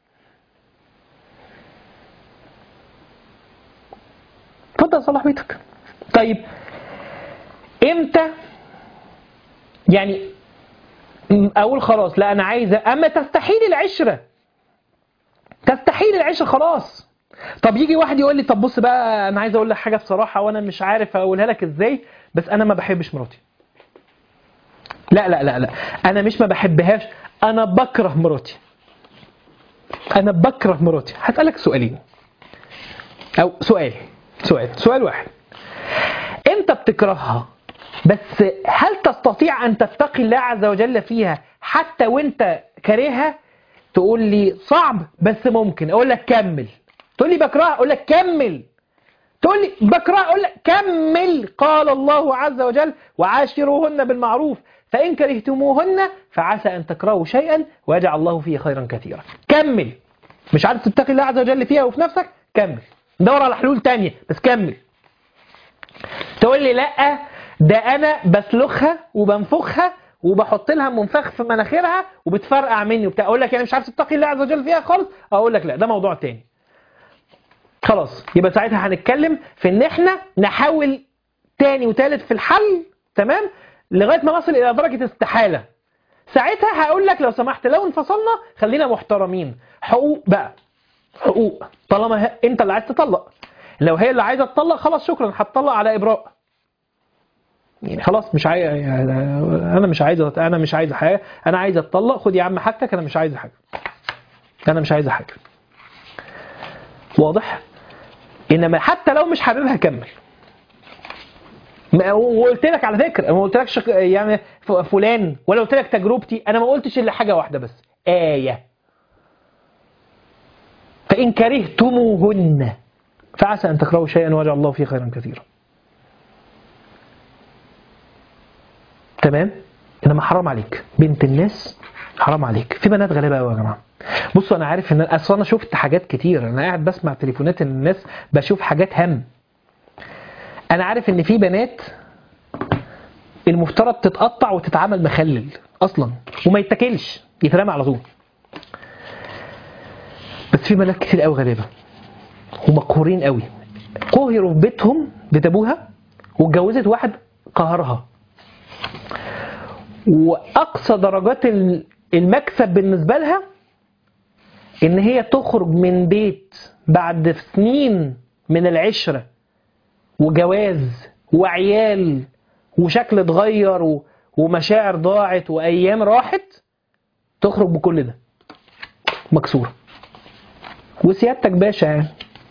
تفضل صلح بيتك. طيب امتى يعني اقول خلاص لا انا عايزه؟ اما تستحيل العشره، تستحيل العشره خلاص. طب يجي واحد يقول لي طب بص بقى انا عايز اقول لك حاجه بصراحه وانا مش عارف اقولها لك ازاي، بس انا ما بحبش مراتي. لا لا لا لا انا مش ما بحبهاش، انا بكره مراتي. انا بكره مراتي. هسالك سؤالين او سؤال سؤال سؤال واحد. انت بتكرهها، بس هل تستطيع ان تتقي الله عز وجل فيها حتى وانت كارهها؟ تقول لي صعب بس ممكن. اقول لك كمل. تقول لي بكرهها، اقول لك كمل. تقول لي بكرهها، اقول لك كمل. قال الله عز وجل وعاشروهن بالمعروف فإن كرهتموهن فعسى أن تكرهوا شيئا ويجعل الله فيه خيرا كثيرا. كمل. مش عارف تتقي الله عز وجل فيها وفي نفسك؟ كمل. دور على حلول تانية بس كمل. تقول لي لا ده أنا بسلخها وبنفخها وبحط لها منفخ في مناخيرها وبتفرقع مني وبتاع. أقول لك يعني مش عارف تتقي الله عز وجل فيها خالص؟ أقول لك لا، ده موضوع تاني. خلاص يبقى ساعتها هنتكلم في ان احنا نحاول تاني وتالت في الحل، تمام، لغايه ما نصل الى درجه استحاله. ساعتها هقول لك لو سمحت لو انفصلنا خلينا محترمين. حقوق بقى، حقوق. طالما انت اللي عايز تطلق، لو هي اللي عايزه تطلق خلاص شكرا، هتطلق على ابراء. يعني خلاص مش عايز، يعني انا مش عايز انا مش عايز حاجه، انا عايز اتطلق، خد يا عم حاجتك، انا مش عايز حاجه. انا مش عايز حاجه. واضح؟ انما حتى لو مش حاببها كمل. وقلت لك على فكره، ما قلتلكش يعني فلان ولا قلت لك تجربتي، انا ما قلتش الا حاجه واحده بس، ايه. فان كرهتموهن فعسى ان تكرهوا شيئا ويجعل الله فيه خيرا كثيرا. تمام؟ انما حرام عليك بنت الناس، حرام عليك. في بنات غلابه قوي يا جماعه. بصوا انا عارف ان اصلا انا شفت حاجات كتير، انا قاعد بسمع تليفونات الناس بشوف حاجات هم. انا عارف ان في بنات المفترض تتقطع وتتعمل مخلل اصلا وما يتاكلش، يترمى على طول. بس في بنات كتير قوي غلابه ومقهورين قوي، قهروا في بيتهم بيت ابوها واتجوزت واحد قهرها. واقصى درجات المكسب بالنسبه لها ان هي تخرج من بيت بعد سنين من العشره وجواز وعيال وشكل اتغير ومشاعر ضاعت وايام راحت، تخرج بكل ده مكسوره. وسيادتك باشا يعني.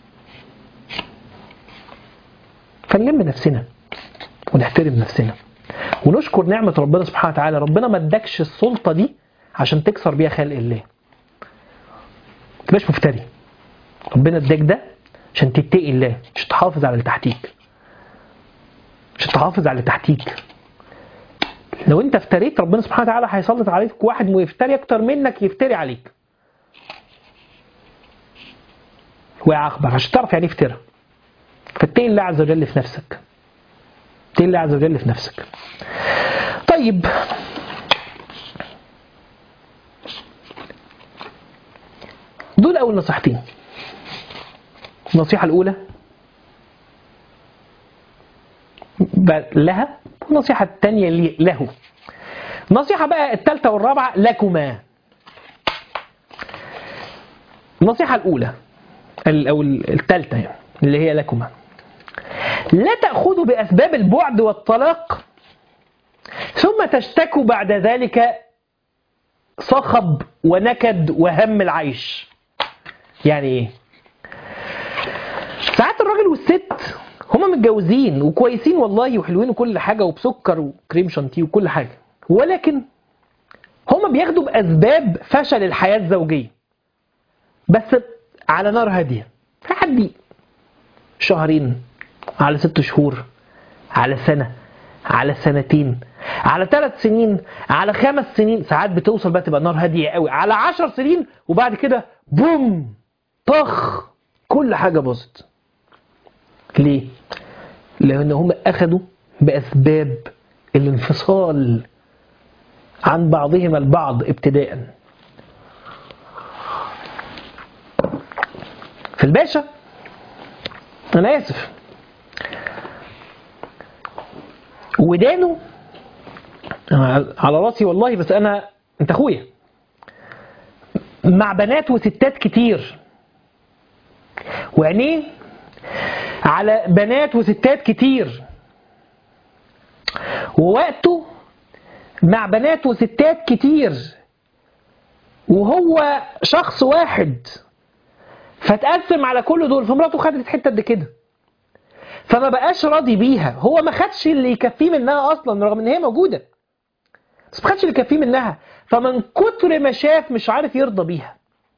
فنلم نفسنا ونحترم نفسنا ونشكر نعمه ربنا سبحانه وتعالى. ربنا ما ادكش السلطه دي عشان تكسر بيها خلق الله. ما تبقاش مفتري. ربنا اداك ده عشان تتقي الله، مش تحافظ على اللي تحتيك. مش تحافظ على اللي تحتيك. لو انت افتريت ربنا سبحانه وتعالى هيسلط عليك واحد مفتري اكتر منك يفتري عليك ويعاقبك عشان تعرف يعني افترى. فاتقي الله عز وجل في نفسك، اتقي الله عز وجل في نفسك. طيب دول اول نصيحتين. النصيحة الأولى لها، والنصيحة الثانية له. النصيحة بقى الثالثة والرابعة لكما. النصيحة الأولى أو الثالثة يعني اللي هي لكما: لا تأخذوا بأسباب البعد والطلاق ثم تشتكوا بعد ذلك صخب ونكد وهم العيش. يعني ايه؟ ساعات الراجل والست هما متجوزين وكويسين والله وحلوين وكل حاجة وبسكر وكريم شانتيه وكل حاجة، ولكن هما بياخدوا بأسباب فشل الحياة الزوجية بس على نار هادية. فحد شهرين، على ست شهور، على سنة، على سنتين، على ثلاث سنين، على خمس سنين، ساعات بتوصل بقى تبقى نار هادية قوي على عشر سنين، وبعد كده بوم طخ كل حاجة باظت. ليه؟ لأن هم أخذوا بأسباب الانفصال عن بعضهم البعض ابتداء. في الباشا أنا آسف ودانه على راسي والله، بس أنا أنت أخويا، مع بنات وستات كتير، وعينيه على بنات وستات كتير، ووقته مع بنات وستات كتير، وهو شخص واحد فتقسم على كل دول. فمراته خدت حته قد كده فما بقاش راضي بيها، هو ما خدش اللي يكفيه منها اصلا رغم ان هي موجوده، بس ما خدش اللي يكفيه منها، فمن كتر ما شاف مش عارف يرضى بيها.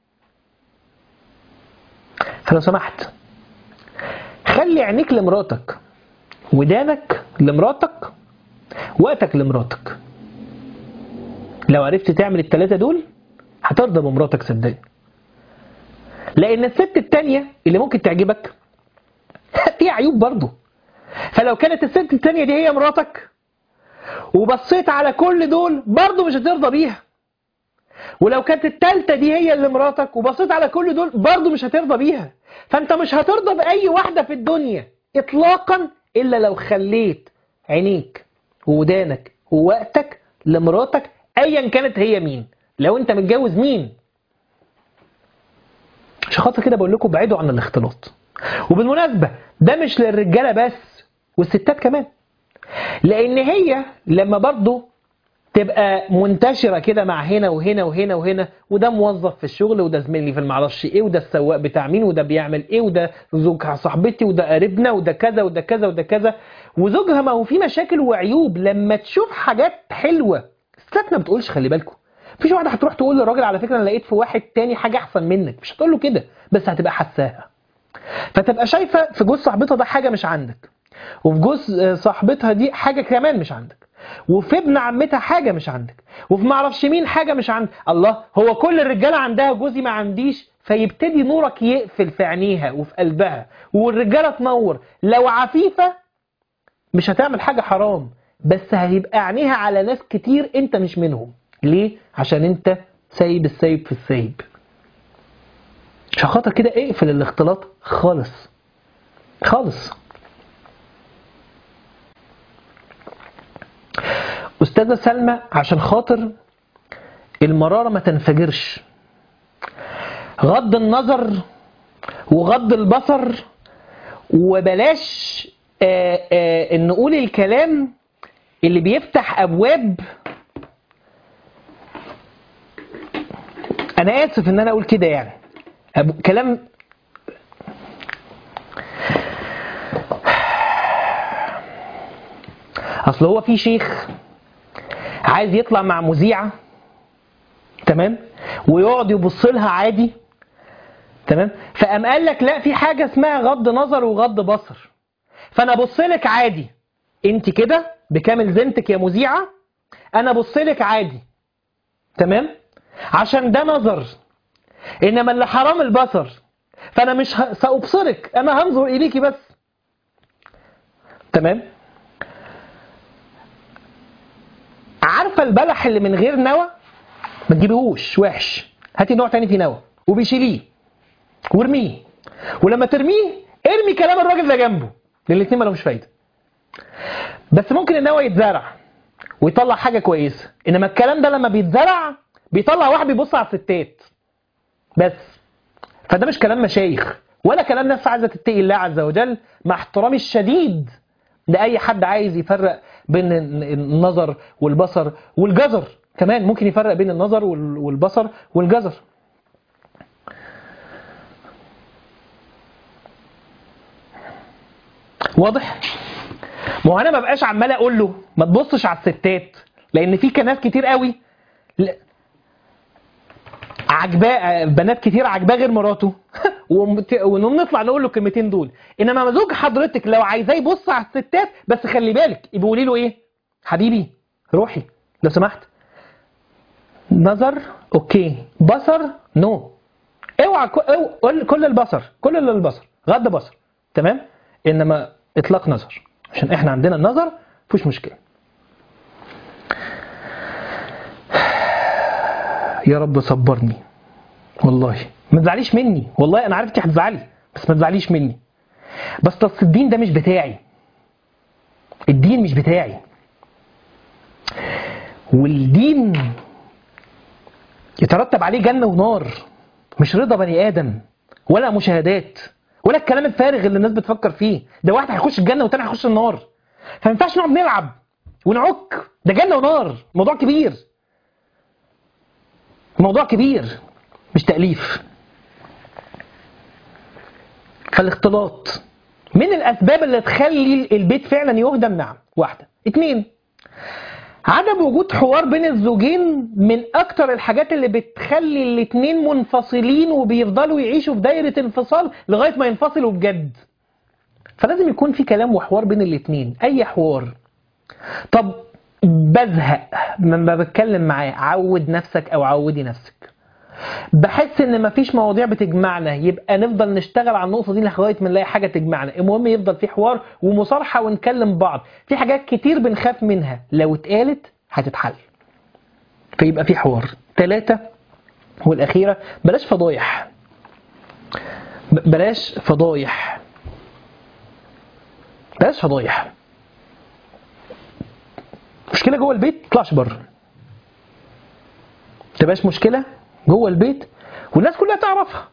فلو سمحت خلي عينيك لمراتك، ودانك لمراتك، وقتك لمراتك. لو عرفت تعمل الثلاثه دول هترضى بمراتك صدقني. لان الست التانية اللي ممكن تعجبك فيها عيوب برضه. فلو كانت الست التانية دي هي مراتك وبصيت على كل دول برضه مش هترضى بيها، ولو كانت التالتة دي هي اللي مراتك وبصيت على كل دول برضه مش هترضى بيها. فانت مش هترضى بأي واحدة في الدنيا اطلاقا الا لو خليت عينيك وودانك ووقتك لمراتك ايا كانت هي مين. لو انت متجوز مين. عشان خاطر كده بقول لكم بعيدوا عن الاختلاط. وبالمناسبة ده مش للرجالة بس والستات كمان، لان هي لما برضو تبقى منتشرة كده مع هنا وهنا وهنا وهنا، وده موظف في الشغل، وده زميلي في المعرفش ايه، وده السواق بتاع مين، وده بيعمل ايه، وده زوج صاحبتي، وده قريبنا، وده كذا وده كذا وده كذا، وزوجها ما هو فيه مشاكل وعيوب. لما تشوف حاجات حلوة الستات ما بتقولش خلي بالكم. مفيش واحدة هتروح تقول للراجل على فكرة انا لقيت في واحد تاني حاجة احسن منك، مش هتقول له كده، بس هتبقى حساها. فتبقى شايفة في جوز صاحبتها ده حاجة مش عندك، وفي جوز صاحبتها دي حاجة كمان مش عندك، وفي ابن عمتها حاجة مش عندك، وفي معرفش مين حاجة مش عندك. الله، هو كل الرجالة عندها جوزي ما عنديش؟ فيبتدي نورك يقفل في عينيها وفي قلبها والرجالة تنور. لو عفيفة مش هتعمل حاجة حرام، بس هيبقى عينيها على ناس كتير انت مش منهم. ليه؟ عشان انت سايب السايب في السايب. عشان خاطر كده اقفل الاختلاط خالص خالص. أستاذة سلمى عشان خاطر المرارة ما تنفجرش، غض النظر وغض البصر، وبلاش آآ آآ ان نقول الكلام اللي بيفتح أبواب. أنا آسف إن أنا أقول كده يعني كلام أصل هو في شيخ عايز يطلع مع مذيعة تمام ويقعد يبص لها عادي تمام، فقام قال لك لا في حاجة اسمها غض نظر وغض بصر، فأنا أبص لك عادي أنت كده بكامل زينتك يا مذيعة انا بصلك عادي، تمام، عشان ده نظر، انما اللي حرام البصر، فانا مش ه... سأبصرك، انا هنظر اليكي بس، تمام. عارفه البلح اللي من غير نوى ما تجيبيهوش، وحش، هاتي نوع تاني فيه نوى وبيشيليه وارميه، ولما ترميه ارمي كلام الراجل ده جنبه، الاثنين ما لهمش فايده. بس ممكن النوى يتزرع ويطلع حاجه كويسه، انما الكلام ده لما بيتزرع بيطلع واحد بيبص على الستات بس. فده مش كلام مشايخ ولا كلام ناس عايزه تتقي الله عز وجل، مع احترامي الشديد لاي حد عايز يفرق بين النظر والبصر والجزر، كمان ممكن يفرق بين النظر والبصر والجزر. واضح؟ ما هو انا ما بقاش عمال اقول له ما تبصش على الستات، لان في ناس كتير قوي عجباه، بنات كتير عجباه غير مراته ونقوم نطلع نقول له الكلمتين دول. انما زوج حضرتك لو عايزاه يبص على الستات، بس خلي بالك يبقى قولي له ايه؟ حبيبي روحي لو سمحت، نظر اوكي، بصر نو، اوعى كل البصر، كل البصر غض بصر، تمام، انما اطلاق نظر، عشان احنا عندنا النظر مفيش مشكله. يا رب صبرني، والله ما تزعليش مني، والله انا عارف انت هتزعلي بس ما تزعليش مني. بس اصل الدين ده مش بتاعي، الدين مش بتاعي، والدين يترتب عليه جنة ونار، مش رضا بني آدم ولا مشاهدات ولا الكلام الفارغ اللي الناس بتفكر فيه. ده واحد هيخش الجنة والتاني هيخش النار، فما ينفعش نقعد نلعب ونعك، ده جنة ونار، موضوع كبير، موضوع كبير مش تأليف. فالاختلاط من الأسباب اللي تخلي البيت فعلا يهدم، نعم. واحدة. اتنين، عدم وجود حوار بين الزوجين من أكتر الحاجات اللي بتخلي الاتنين منفصلين وبيفضلوا يعيشوا في دايرة انفصال لغاية ما ينفصلوا بجد. فلازم يكون في كلام وحوار بين الاتنين، أي حوار. طب بزهق لما بتكلم معاه، عود نفسك أو عودي نفسك. بحس ان مفيش مواضيع بتجمعنا، يبقى نفضل نشتغل على النقطه دي لغايه ما نلاقي حاجه تجمعنا. المهم يفضل في حوار ومصارحه ونكلم بعض. في حاجات كتير بنخاف منها لو اتقالت هتتحل، فيبقى في حوار. ثلاثة والاخيره، بلاش فضايح، بلاش فضايح بلاش فضايح مشكله جوه البيت تطلعش بره، تبقاش مشكله جوه البيت والناس كلها تعرفها،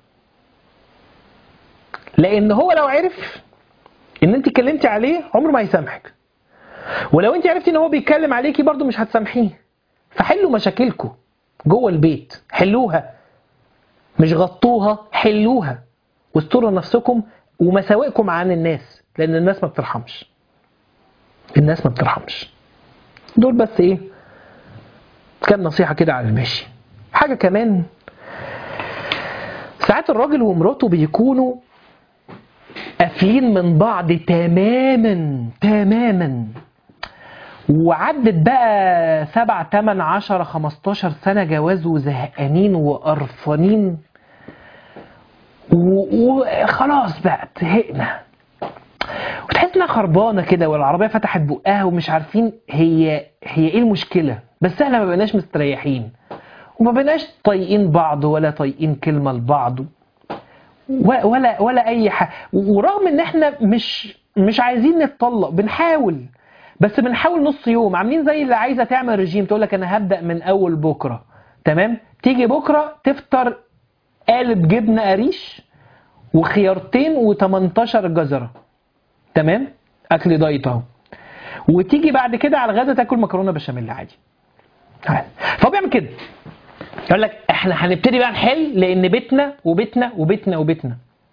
لان هو لو عرف ان انت اتكلمتي عليه عمره ما هيسامحك، ولو انت عرفتي ان هو بيتكلم عليكي برضو مش هتسامحيه. فحلوا مشاكلكم جوه البيت، حلوها مش غطوها، حلوها واستروا نفسكم ومساوئكم عن الناس، لان الناس ما بترحمش، الناس ما بترحمش. دول بس ايه كام نصيحة كده على الماشي. حاجة كمان، ساعات الراجل ومراته بيكونوا قافلين من بعض تماما تماما، وعدت بقى سبع تمن عشرة خمستاشر سنة جواز وزهقانين وقرفانين وخلاص بقى زهقنا، وتحس انها خربانة كده والعربية فتحت بقها ومش عارفين هي هي ايه المشكلة، بس احنا ما بقناش مستريحين وما بقناش طايقين بعض ولا طايقين كلمة لبعض ولا ولا اي حاجه. ورغم ان احنا مش مش عايزين نتطلق، بنحاول، بس بنحاول نص يوم، عاملين زي اللي عايزه تعمل رجيم تقول لك انا هبدا من اول بكره، تمام، تيجي بكره تفطر قالب جبنه قريش وخيارتين وتمنتاشر جزره، تمام، اكل دايت اهو، وتيجي بعد كده على الغدا تاكل مكرونه بشاميل عادي. فهو بيعمل كده، يقول لك احنا هنبتدي بقى نحل لان بيتنا وبيتنا وبيتنا وبيتنا،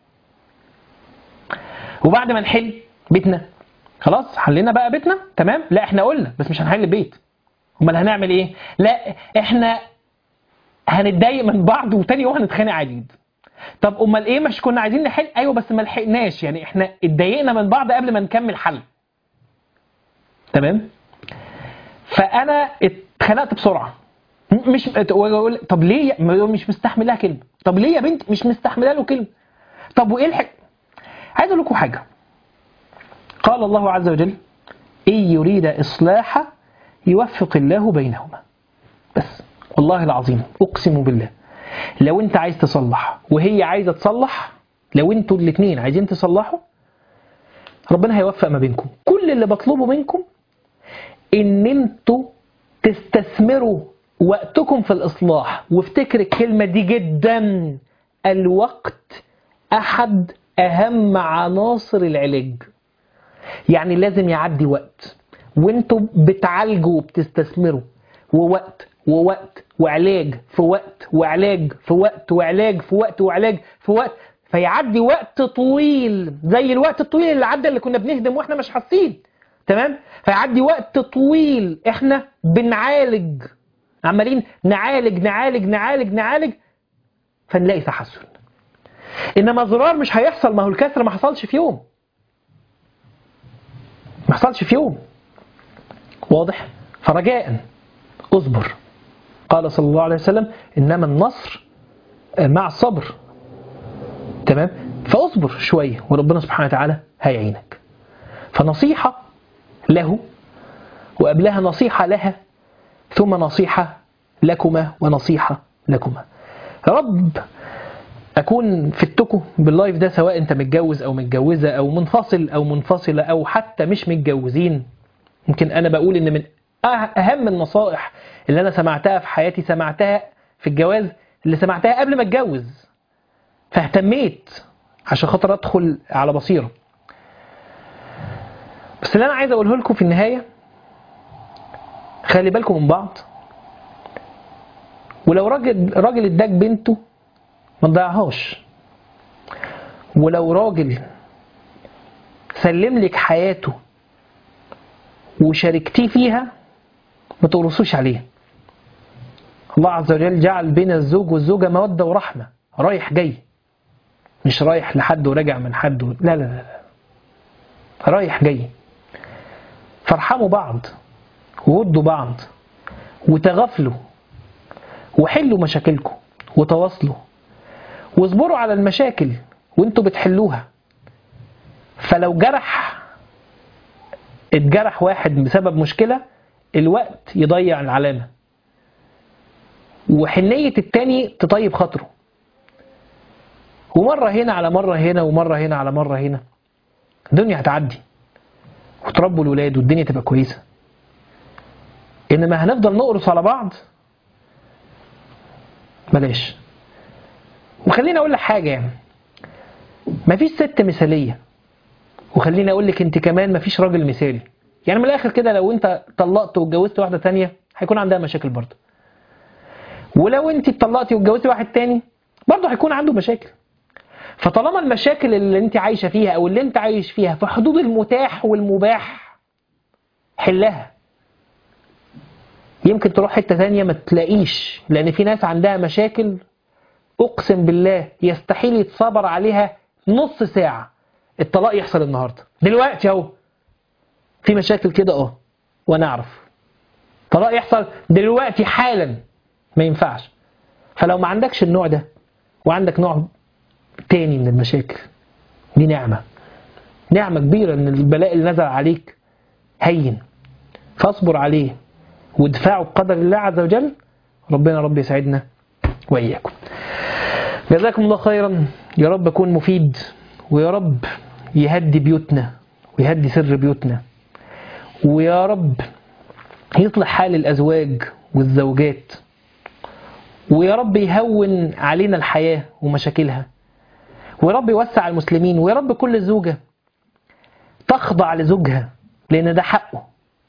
وبعد ما نحل بيتنا خلاص حلينا بقى بيتنا، تمام، لا احنا قلنا بس مش هنحل البيت، امال هنعمل ايه؟ لا احنا هنتضايق من بعض وتاني يوم هنتخانق عديد. طب امال ايه؟ مش كنا عايزين نحل؟ ايوه بس ما لحقناش، يعني احنا اتضايقنا من بعض قبل ما نكمل حل، تمام. فانا اتخنقت بسرعه، مش اقول طب ليه مش مستحمل لها كلمه، طب ليه يا بنت مش مستحمله له كلمه، طب وايه الحق. عايز اقول لكم حاجه، قال الله عز وجل ان يريد اصلاحا يوفق الله بينهما. بس والله العظيم اقسم بالله لو انت عايز تصلح وهي عايزه تصلح، لو انتوا الاثنين عايزين تصلحوا ربنا هيوفق ما بينكم. كل اللي بطلبه منكم ان انتوا تستثمروا وقتكم في الإصلاح. وافتكر الكلمة دي جدا، الوقت أحد أهم عناصر العلاج. يعني لازم يعدي وقت وانتوا بتعالجوا وبتستثمروا، ووقت ووقت وعلاج في وقت وعلاج في وقت وعلاج في وقت وعلاج في وقت، فيعدي وقت طويل زي الوقت الطويل اللي عدى اللي كنا بنهدم واحنا مش حاسين، تمام؟ فيعدي وقت طويل احنا بنعالج، عمالين نعالج نعالج نعالج نعالج فنلاقي تحسن. انما زرار مش هيحصل، ما هو الكسر ما حصلش في يوم، ما حصلش في يوم، واضح؟ فرجاء اصبر. قال صلى الله عليه وسلم انما النصر مع الصبر، تمام؟ فاصبر شويه وربنا سبحانه وتعالى هيعينك. فنصيحه له وقبلها نصيحه لها ثم نصيحه لكما ونصيحه لكما. رب أكون فدتكم باللايف ده، سواء أنت متجوز أو متجوزة أو منفصل أو منفصلة أو حتى مش متجوزين. ممكن أنا بقول إن من أهم النصائح اللي أنا سمعتها في حياتي سمعتها في الجواز، اللي سمعتها قبل ما أتجوز، فاهتميت عشان خاطر أدخل على بصيرة. بس اللي أنا عايز أقوله لكم في النهاية، خلي بالكم من بعض، ولو راجل راجل اداك بنته ما تضيعهاش، ولو راجل سلم لك حياته وشاركتيه فيها ما تقرصوش عليه. الله عز وجل جعل بين الزوج والزوجة مودة ورحمة، رايح جاي، مش رايح لحد وراجع من حد، لا لا لا، رايح جاي. فارحموا بعض وودوا بعض وتغافلوا وحلوا مشاكلكم وتواصلوا واصبروا على المشاكل وانتوا بتحلوها. فلو جرح اتجرح واحد بسبب مشكلة، الوقت يضيع العلامة وحنية التاني تطيب خاطره، ومرة هنا على مرة هنا ومرة هنا على مرة هنا الدنيا هتعدي وتربوا الولاد والدنيا تبقى كويسة. إنما هنفضل نقرص على بعض بلاش. وخليني أقول لك حاجة، يعني مفيش ست مثالية، وخليني أقول لك أنت كمان مفيش راجل مثالي. يعني من الآخر كده لو أنت طلقت واتجوزت واحدة تانية هيكون عندها مشاكل برضه، ولو أنت اتطلقتي واتجوزتي واحد تاني برضه هيكون عنده مشاكل. فطالما المشاكل اللي أنت عايشة فيها أو اللي أنت عايش فيها في حدود المتاح والمباح حلها. يمكن تروح حتة تانية ما تلاقيش، لأن في ناس عندها مشاكل أقسم بالله يستحيل يتصبر عليها نص ساعة. الطلاق يحصل النهاردة دلوقتي اهو، في مشاكل كده اه وانا اعرف طلاق يحصل دلوقتي حالا، ما ينفعش. فلو ما عندكش النوع ده وعندك نوع تاني من المشاكل، دي نعمة، نعمة كبيرة ان البلاء اللي نزل عليك هين، فاصبر عليه وادفعوا بقدر الله عز وجل. ربنا رب يسعدنا وإياكم. جزاكم الله خيرا، يا رب أكون مفيد، ويا رب يهدي بيوتنا ويهدي سر بيوتنا، ويا رب يصلح حال الأزواج والزوجات، ويا رب يهون علينا الحياة ومشاكلها، ويا رب يوسع المسلمين، ويا رب كل زوجة تخضع لزوجها لأن ده حقه،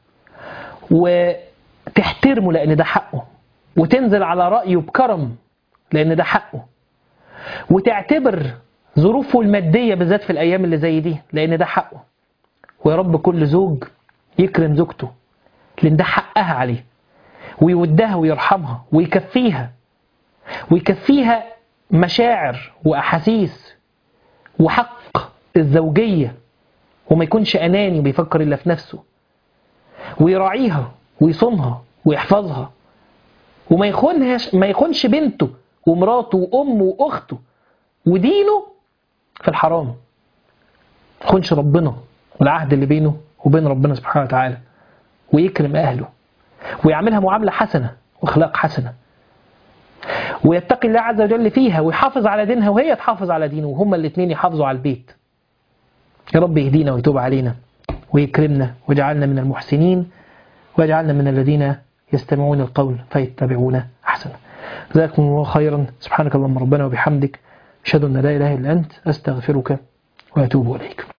وتحترمه لأن ده حقه، وتنزل على رأيه بكرم لأن ده حقه، وتعتبر ظروفه المادية بالذات في الأيام اللي زي دي لأن ده حقه. ويا رب كل زوج يكرم زوجته لأن ده حقها عليه، ويودها ويرحمها ويكفيها ويكفيها مشاعر وأحاسيس وحق الزوجية، وما يكونش أناني وبيفكر إلا في نفسه، ويراعيها ويصونها ويحفظها وما يخونهاش، ما يخونش بنته ومراته وأمه وأخته ودينه في الحرام، ما يخونش ربنا والعهد اللي بينه وبين ربنا سبحانه وتعالى، ويكرم أهله ويعملها معاملة حسنة وأخلاق حسنة، ويتقي الله عز وجل فيها ويحافظ على دينها وهي تحافظ على دينه، وهما الاثنين يحافظوا على البيت. يا رب يهدينا ويتوب علينا ويكرمنا ويجعلنا من المحسنين ويجعلنا من الذين يستمعون القول فيتبعون أحسنه. جزاكم الله خيرا. سبحانك اللهم ربنا وبحمدك، أشهد أن لا إله إلا أنت، أستغفرك وأتوب إليك.